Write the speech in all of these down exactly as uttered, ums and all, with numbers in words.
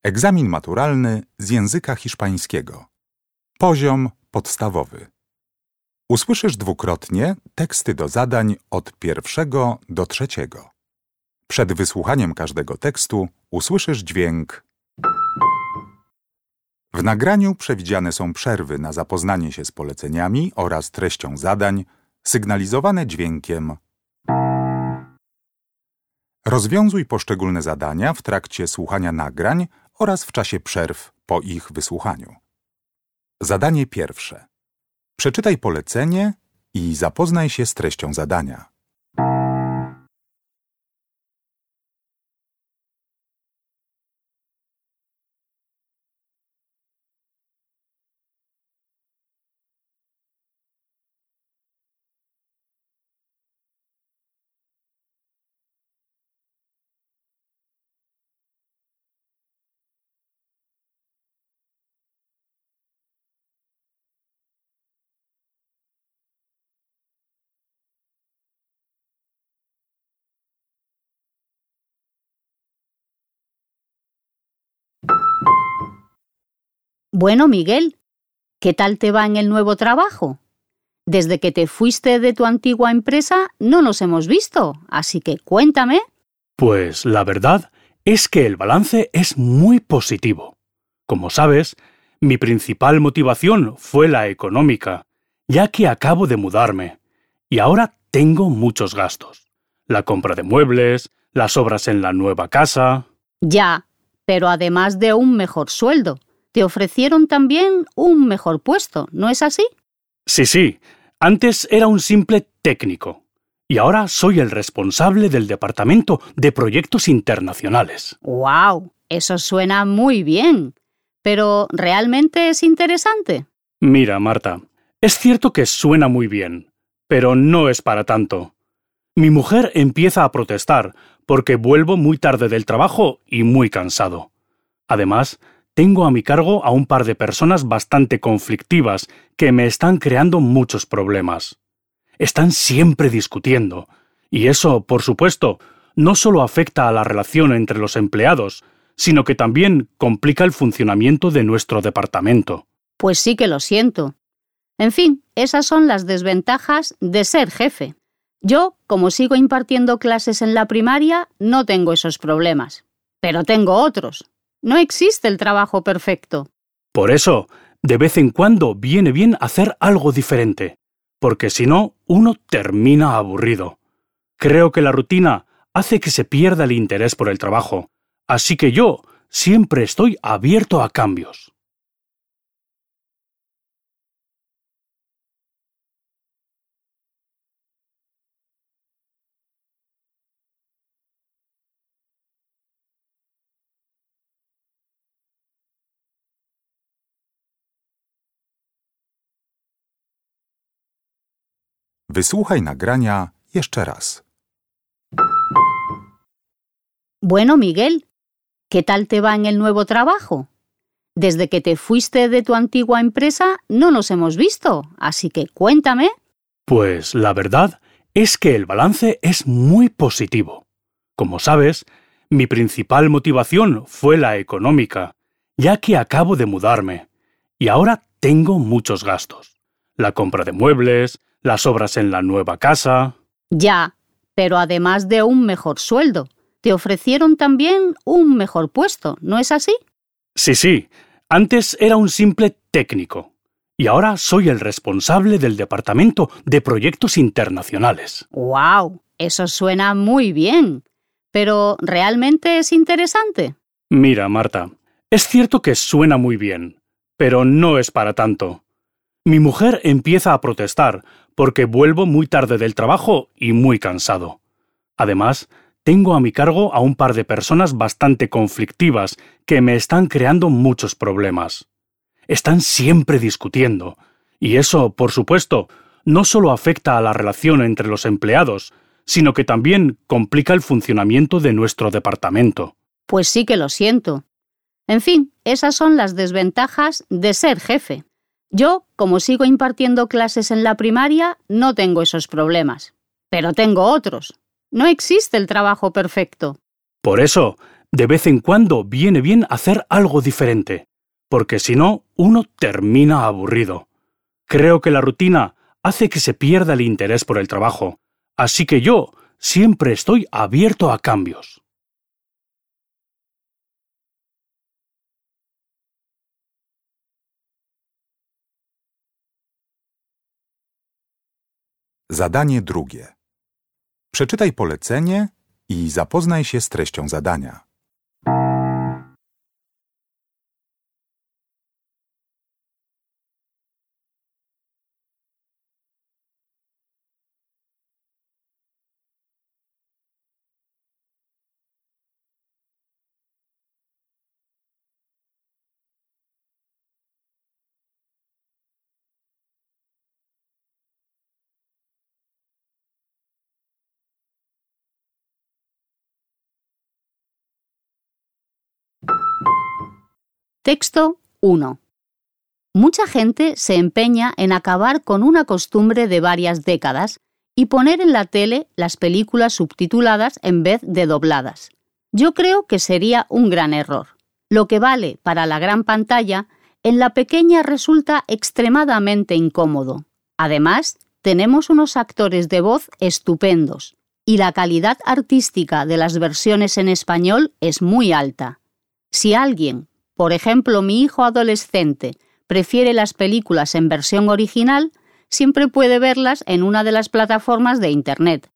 Egzamin maturalny z języka hiszpańskiego. Poziom podstawowy. Usłyszysz dwukrotnie teksty do zadań od pierwszego do trzeciego. Przed wysłuchaniem każdego tekstu usłyszysz dźwięk. W nagraniu przewidziane są przerwy na zapoznanie się z poleceniami oraz treścią zadań, sygnalizowane dźwiękiem. Rozwiązuj poszczególne zadania w trakcie słuchania nagrań oraz w czasie przerw po ich wysłuchaniu. Zadanie pierwsze. Przeczytaj polecenie i zapoznaj się z treścią zadania. Bueno, Miguel, ¿qué tal te va en el nuevo trabajo? Desde que te fuiste de tu antigua empresa no nos hemos visto, así que cuéntame. Pues la verdad es que el balance es muy positivo. Como sabes, mi principal motivación fue la económica, ya que acabo de mudarme y ahora tengo muchos gastos. La compra de muebles, las obras en la nueva casa... Ya, pero además de un mejor sueldo, te ofrecieron también un mejor puesto, ¿no es así? Sí, sí. Antes era un simple técnico y ahora soy el responsable del departamento de proyectos internacionales. ¡Guau! Eso suena muy bien. ¿Pero realmente es interesante? Mira, Marta, es cierto que suena muy bien, pero no es para tanto. Mi mujer empieza a protestar porque vuelvo muy tarde del trabajo y muy cansado. Además, tengo a mi cargo a un par de personas bastante conflictivas que me están creando muchos problemas. Están siempre discutiendo, y eso, por supuesto, no solo afecta a la relación entre los empleados, sino que también complica el funcionamiento de nuestro departamento. Pues sí que lo siento. En fin, esas son las desventajas de ser jefe. Yo, como sigo impartiendo clases en la primaria, no tengo esos problemas. Pero tengo otros. No existe el trabajo perfecto. Por eso, de vez en cuando viene bien hacer algo diferente, porque si no, uno termina aburrido. Creo que la rutina hace que se pierda el interés por el trabajo, así que yo siempre estoy abierto a cambios. Wysłuchaj nagrania jeszcze raz. Bueno, Miguel, ¿qué tal te va en el nuevo trabajo? Desde que te fuiste de tu antigua empresa no nos hemos visto, así que cuéntame. Pues la verdad es que el balance es muy positivo. Como sabes, mi principal motivación fue la económica, ya que acabo de mudarme y ahora tengo muchos gastos. La compra de muebles, las obras en la nueva casa... Ya, pero además de un mejor sueldo, te ofrecieron también un mejor puesto, ¿no es así? Sí, sí. Antes era un simple técnico y ahora soy el responsable del departamento de proyectos internacionales. ¡Guau! Eso suena muy bien. ¿Pero realmente es interesante? Mira, Marta, es cierto que suena muy bien, pero no es para tanto. Mi mujer empieza a protestar porque vuelvo muy tarde del trabajo y muy cansado. Además, tengo a mi cargo a un par de personas bastante conflictivas que me están creando muchos problemas. Están siempre discutiendo, y eso, por supuesto, no solo afecta a la relación entre los empleados, sino que también complica el funcionamiento de nuestro departamento. Pues sí que lo siento. En fin, esas son las desventajas de ser jefe. Yo, como sigo impartiendo clases en la primaria, no tengo esos problemas. Pero tengo otros. No existe el trabajo perfecto. Por eso, De vez en cuando viene bien hacer algo diferente, porque si no, uno termina aburrido. Creo que la rutina hace que se pierda el interés por el trabajo, así que yo siempre estoy abierto a cambios. Zadanie drugie. Przeczytaj polecenie i zapoznaj się z treścią zadania. Texto uno. Mucha gente se empeña en acabar con una costumbre de varias décadas y poner en la tele las películas subtituladas en vez de dobladas. Yo creo que sería un gran error. Lo que vale para la gran pantalla, en la pequeña resulta extremadamente incómodo. Además, tenemos unos actores de voz estupendos y la calidad artística de las versiones en español es muy alta. Si alguien, por ejemplo mi hijo adolescente, prefiere las películas en versión original, siempre puede verlas en una de las plataformas de Internet.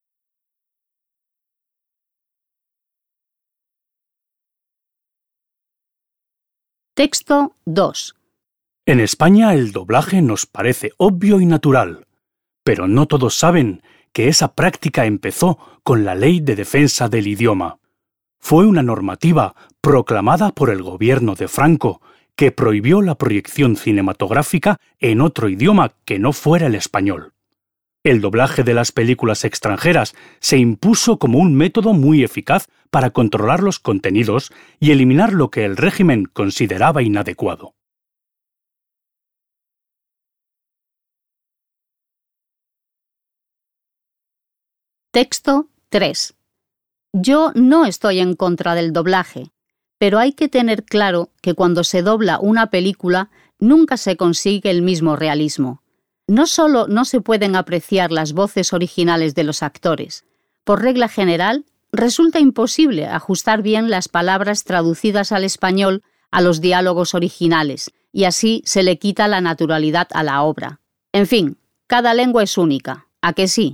Texto dos. En España el doblaje nos parece obvio y natural, pero no todos saben que esa práctica empezó con la Ley de Defensa del Idioma. Fue una normativa proclamada por el gobierno de Franco que prohibió la proyección cinematográfica en otro idioma que no fuera el español. El doblaje de las películas extranjeras se impuso como un método muy eficaz para controlar los contenidos y eliminar lo que el régimen consideraba inadecuado. Texto tres. Yo no estoy en contra del doblaje, pero hay que tener claro que cuando se dobla una película nunca se consigue el mismo realismo. No solo no se pueden apreciar las voces originales de los actores, por regla general, resulta imposible ajustar bien las palabras traducidas al español a los diálogos originales, y así se le quita la naturalidad a la obra. En fin, cada lengua es única, ¿a que sí?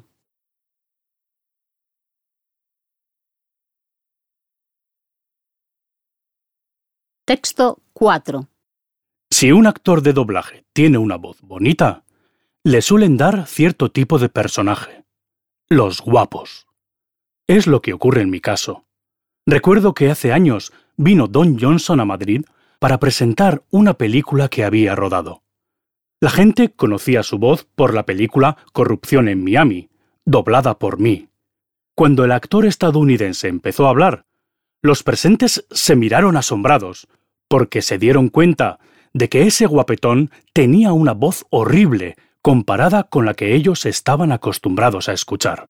Texto cuatro. Si un actor de doblaje tiene una voz bonita, le suelen dar cierto tipo de personaje. Los guapos. Es lo que ocurre en mi caso. Recuerdo que hace años vino Don Johnson a Madrid para presentar una película que había rodado. La gente conocía su voz por la película Corrupción en Miami, doblada por mí. Cuando el actor estadounidense empezó a hablar, los presentes se miraron asombrados, porque se dieron cuenta de que ese guapetón tenía una voz horrible comparada con la que ellos estaban acostumbrados a escuchar.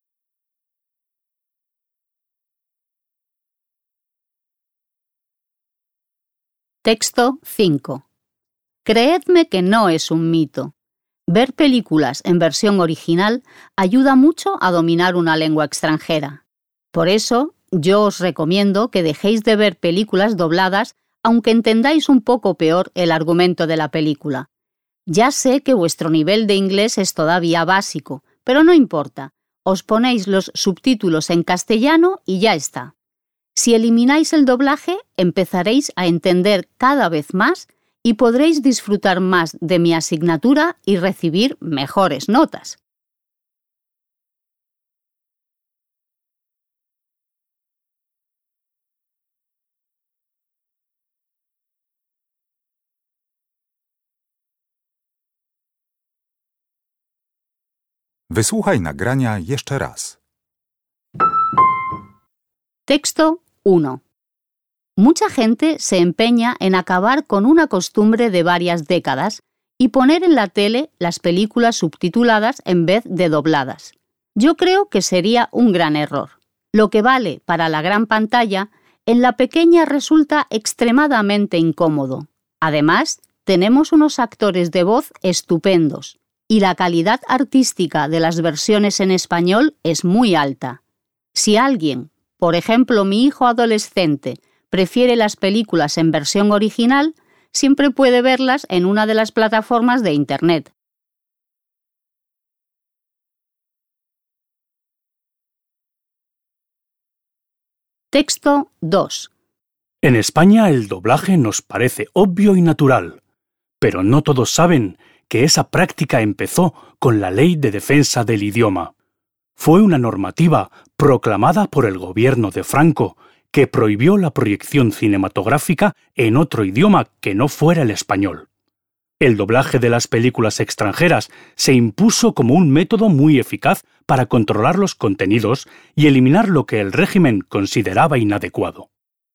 Texto cinco. Creedme que no es un mito. Ver películas en versión original ayuda mucho a dominar una lengua extranjera. Por eso, yo os recomiendo que dejéis de ver películas dobladas aunque entendáis un poco peor el argumento de la película. Ya sé que vuestro nivel de inglés es todavía básico, pero no importa. Os ponéis los subtítulos en castellano y ya está. Si elimináis el doblaje, empezaréis a entender cada vez más y podréis disfrutar más de mi asignatura y recibir mejores notas. Wysłuchaj nagrania jeszcze raz. Texto uno. Mucha gente se empeña en acabar con una costumbre de varias décadas y poner en la tele las películas subtituladas en vez de dobladas. Yo creo que sería un gran error. Lo que vale para la gran pantalla, en la pequeña resulta extremadamente incómodo. Además, tenemos unos actores de voz estupendos y la calidad artística de las versiones en español es muy alta. Si alguien, por ejemplo mi hijo adolescente, prefiere las películas en versión original, siempre puede verlas en una de las plataformas de Internet. Texto dos. En España el doblaje nos parece obvio y natural, pero no todos saben que esa práctica empezó con la Ley de Defensa del Idioma. Fue una normativa proclamada por el gobierno de Franco que prohibió la proyección cinematográfica en otro idioma que no fuera el español. El doblaje de las películas extranjeras se impuso como un método muy eficaz para controlar los contenidos y eliminar lo que el régimen consideraba inadecuado.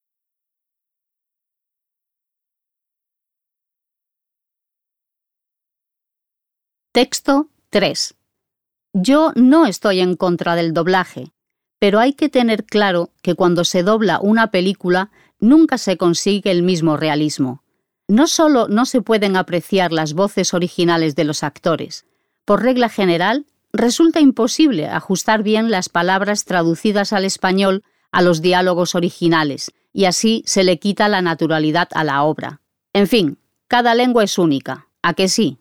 Texto tres. Yo no estoy en contra del doblaje, pero hay que tener claro que cuando se dobla una película nunca se consigue el mismo realismo. No solo no se pueden apreciar las voces originales de los actores, por regla general, resulta imposible ajustar bien las palabras traducidas al español a los diálogos originales, y así se le quita la naturalidad a la obra. En fin, cada lengua es única, ¿a que sí?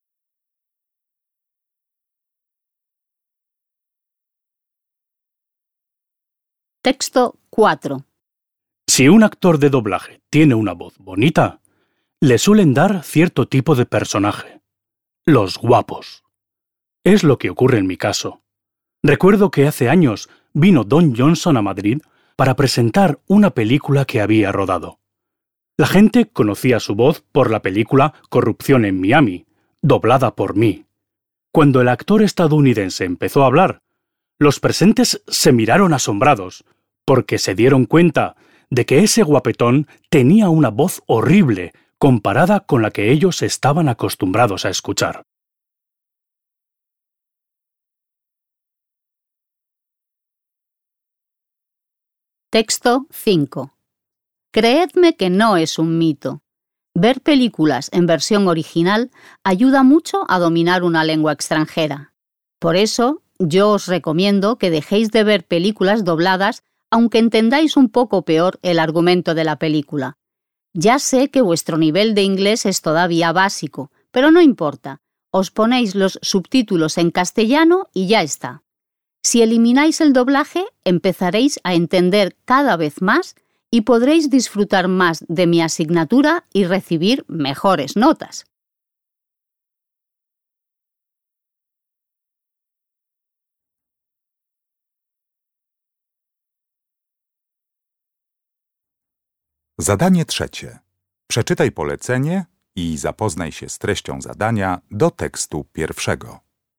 Texto cuatro. Si un actor de doblaje tiene una voz bonita, le suelen dar cierto tipo de personaje. Los guapos. Es lo que ocurre en mi caso. Recuerdo que hace años vino Don Johnson a Madrid para presentar una película que había rodado. La gente conocía su voz por la película Corrupción en Miami, doblada por mí. Cuando el actor estadounidense empezó a hablar, los presentes se miraron asombrados, porque se dieron cuenta de que ese guapetón tenía una voz horrible comparada con la que ellos estaban acostumbrados a escuchar. Texto cinco. Creedme que no es un mito. Ver películas en versión original ayuda mucho a dominar una lengua extranjera. Por eso, yo os recomiendo que dejéis de ver películas dobladas aunque entendáis un poco peor el argumento de la película. Ya sé que vuestro nivel de inglés es todavía básico, pero no importa. Os ponéis los subtítulos en castellano y ya está. Si elimináis el doblaje, empezaréis a entender cada vez más y podréis disfrutar más de mi asignatura y recibir mejores notas. Zadanie trzecie. Przeczytaj polecenie i zapoznaj się z treścią zadania do tekstu pierwszego.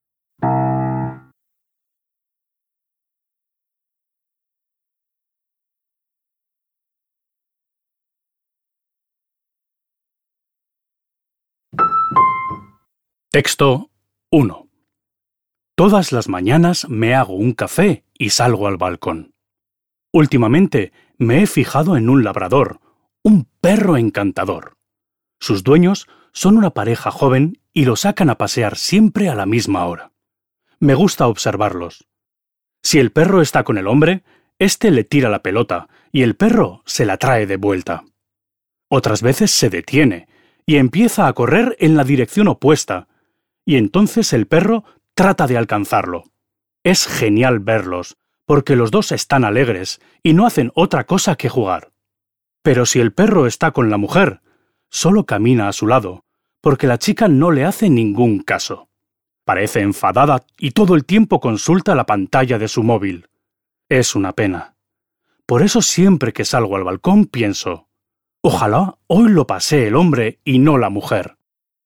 Texto uno. Todas las mañanas me hago un café y salgo al balcón. Últimamente me he fijado en un labrador, un perro encantador. Sus dueños son una pareja joven y lo sacan a pasear siempre a la misma hora. Me gusta observarlos. Si el perro está con el hombre, éste le tira la pelota y el perro se la trae de vuelta. Otras veces se detiene y empieza a correr en la dirección opuesta, y entonces el perro trata de alcanzarlo. Es genial verlos, porque los dos están alegres y no hacen otra cosa que jugar. Pero si el perro está con la mujer, solo camina a su lado, porque la chica no le hace ningún caso. Parece enfadada y todo el tiempo consulta la pantalla de su móvil. Es una pena. Por eso siempre que salgo al balcón pienso, ojalá hoy lo pasee el hombre y no la mujer.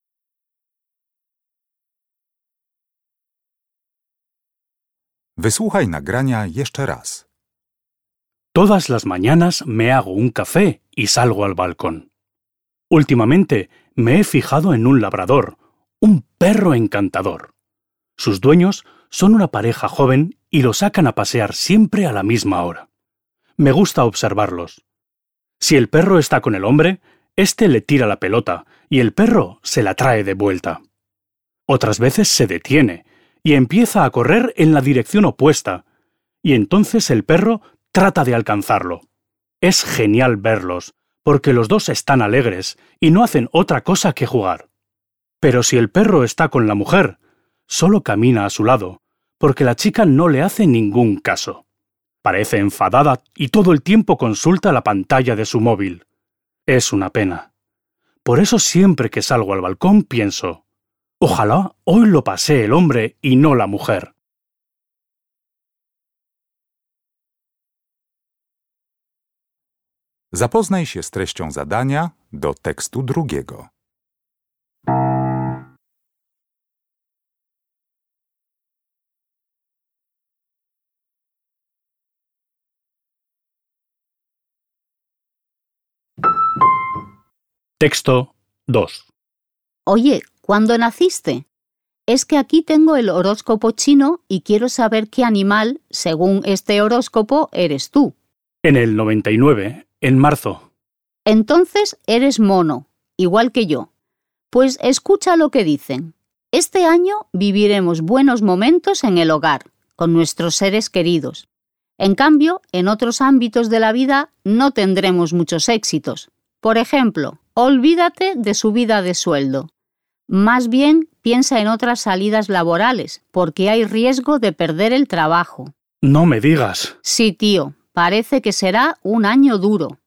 Wysłuchaj nagrania jeszcze raz. Todas las mañanas me hago un café y salgo al balcón. Últimamente me he fijado en un labrador, un perro encantador. Sus dueños son una pareja joven y lo sacan a pasear siempre a la misma hora. Me gusta observarlos. Si el perro está con el hombre, éste le tira la pelota y el perro se la trae de vuelta. Otras veces se detiene y empieza a correr en la dirección opuesta, y entonces el perro trata de alcanzarlo. Es genial verlos, porque los dos están alegres y no hacen otra cosa que jugar. Pero si el perro está con la mujer, solo camina a su lado, porque la chica no le hace ningún caso. Parece enfadada y todo el tiempo consulta la pantalla de su móvil. Es una pena. Por eso siempre que salgo al balcón pienso, ojalá hoy lo pasee el hombre y no la mujer. Zapoznaj się z treścią zadania do tekstu drugiego. Texto dos. Oye, ¿cuándo naciste? Es que aquí tengo el horóscopo chino y quiero saber qué animal, según este horóscopo, eres tú. En el noventa y nueve, en marzo. Entonces eres mono, igual que yo. Pues escucha lo que dicen. Este año viviremos buenos momentos en el hogar, con nuestros seres queridos. En cambio, en otros ámbitos de la vida no tendremos muchos éxitos. Por ejemplo, olvídate de subida de sueldo. Más bien, piensa en otras salidas laborales, porque hay riesgo de perder el trabajo. No me digas. Sí, tío, parece que será un año duro.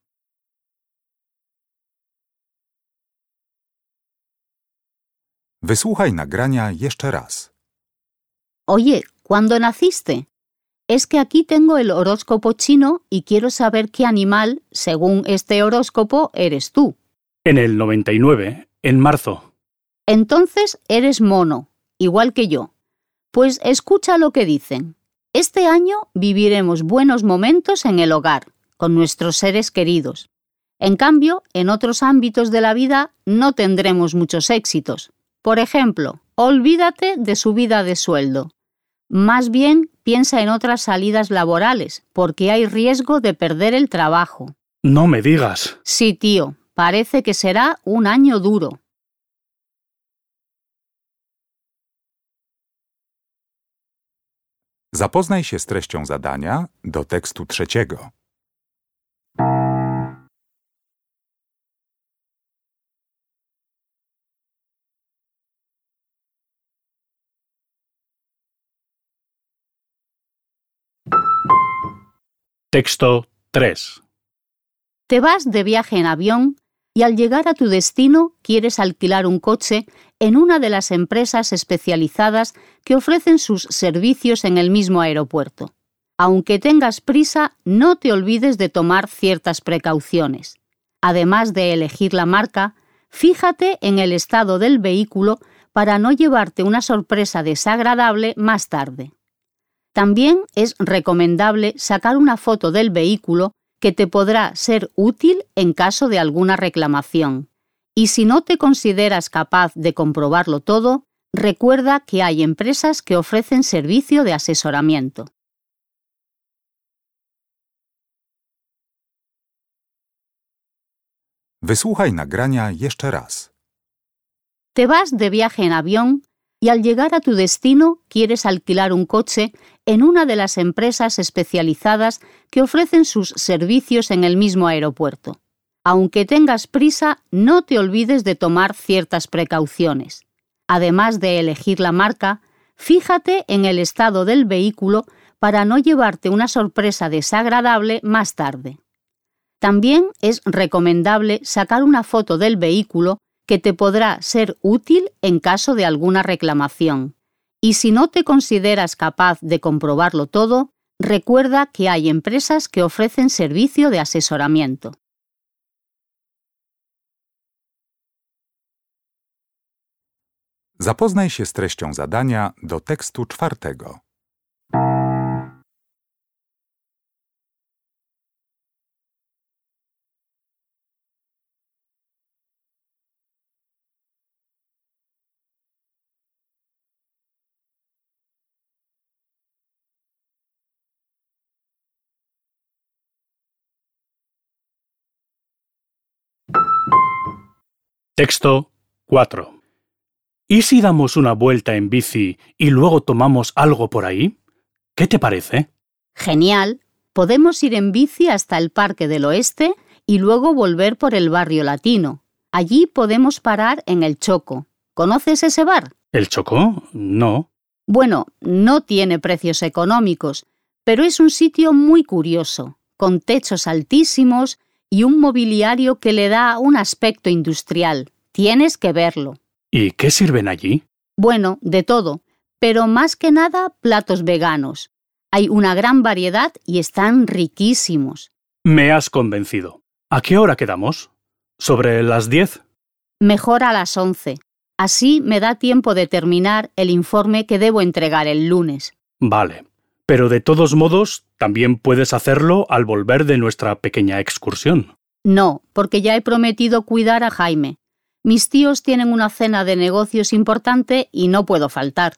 Wysłuchaj nagrania jeszcze raz. Oye, ¿cuándo naciste? Es que aquí tengo el horóscopo chino y quiero saber qué animal, según este horóscopo, eres tú. En el noventa y nueve, en marzo. Entonces eres mono, igual que yo. Pues escucha lo que dicen. Este año viviremos buenos momentos en el hogar, con nuestros seres queridos. En cambio, en otros ámbitos de la vida no tendremos muchos éxitos. Por ejemplo, olvídate de subida de sueldo. Más bien, piensa en otras salidas laborales, porque hay riesgo de perder el trabajo. No me digas. Sí, tío, parece que será un año duro. Zapoznaj się z treścią zadania do tekstu trzeciego. Texto tres. Te vas de viaje en avión y al llegar a tu destino quieres alquilar un coche en una de las empresas especializadas que ofrecen sus servicios en el mismo aeropuerto. Aunque tengas prisa, no te olvides de tomar ciertas precauciones. Además de elegir la marca, fíjate en el estado del vehículo para no llevarte una sorpresa desagradable más tarde. También es recomendable sacar una foto del vehículo que te podrá ser útil en caso de alguna reclamación. Y si no te consideras capaz de comprobarlo todo, recuerda que hay empresas que ofrecen servicio de asesoramiento. Wysłuchaj nagrania jeszcze raz. Te vas de viaje en avión y al llegar a tu destino quieres alquilar un coche en una de las empresas especializadas que ofrecen sus servicios en el mismo aeropuerto. Aunque tengas prisa, no te olvides de tomar ciertas precauciones. Además de elegir la marca, fíjate en el estado del vehículo para no llevarte una sorpresa desagradable más tarde. También es recomendable sacar una foto del vehículo que te podrá ser útil en caso de alguna reclamación. Y si no te consideras capaz de comprobarlo todo, recuerda que hay empresas que ofrecen servicio de asesoramiento. Zapoznaj się z treścią zadania do tekstu czwartego. Texto cuatro. ¿Y si damos una vuelta en bici y luego tomamos algo por ahí? ¿Qué te parece? Genial. Podemos ir en bici hasta el Parque del Oeste y luego volver por el barrio latino. Allí podemos parar en el Choco. ¿Conoces ese bar? ¿El Chocó? No. Bueno, no tiene precios económicos, pero es un sitio muy curioso, con techos altísimos y un mobiliario que le da un aspecto industrial. Tienes que verlo. ¿Y qué sirven allí? Bueno, de todo, pero más que nada platos veganos. Hay una gran variedad y están riquísimos. Me has convencido. ¿A qué hora quedamos? ¿Sobre las diez? Mejor a las once. Así me da tiempo de terminar el informe que debo entregar el lunes. Vale. Pero de todos modos, también puedes hacerlo al volver de nuestra pequeña excursión. No, porque ya he prometido cuidar a Jaime. Mis tíos tienen una cena de negocios importante y no puedo faltar.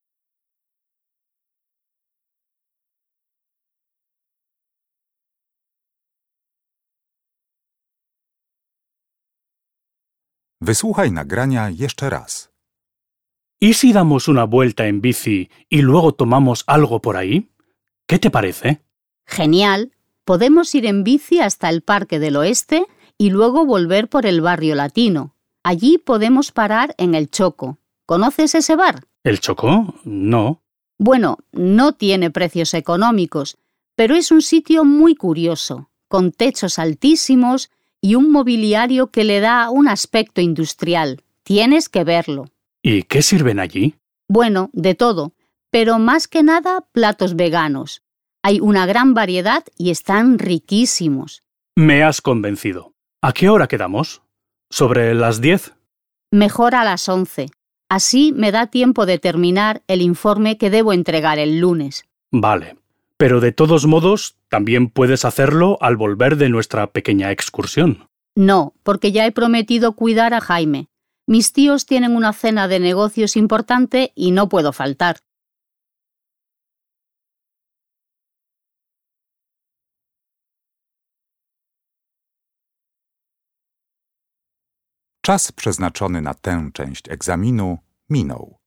Wysłuchaj nagrania jeszcze raz. ¿Y si damos una vuelta en bici y luego tomamos algo por ahí? ¿Qué te parece? Genial. Podemos ir en bici hasta el Parque del Oeste y luego volver por el barrio latino. Allí podemos parar en el Choco. ¿Conoces ese bar? ¿El Chocó? No. Bueno, no tiene precios económicos, pero es un sitio muy curioso, con techos altísimos y un mobiliario que le da un aspecto industrial. Tienes que verlo. ¿Y qué sirven allí? Bueno, de todo, pero más que nada platos veganos. Hay una gran variedad y están riquísimos. Me has convencido. ¿A qué hora quedamos? ¿Sobre las diez? Mejor a las once. Así me da tiempo de terminar el informe que debo entregar el lunes. Vale. Pero de todos modos, también puedes hacerlo al volver de nuestra pequeña excursión. No, porque ya he prometido cuidar a Jaime. Mis tíos tienen una cena de negocios importante y no puedo faltar. Czas przeznaczony na tę część egzaminu minął.